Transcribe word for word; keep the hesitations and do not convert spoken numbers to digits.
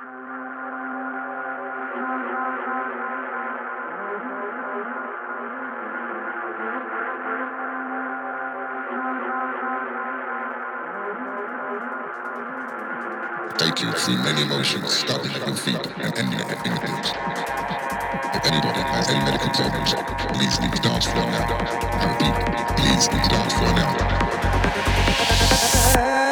Take you through many emotions, starting at your feet and ending at your fingertips. If anybody has any medical problems, please leave the dance floor now. I repeat, please leave the dance floor now.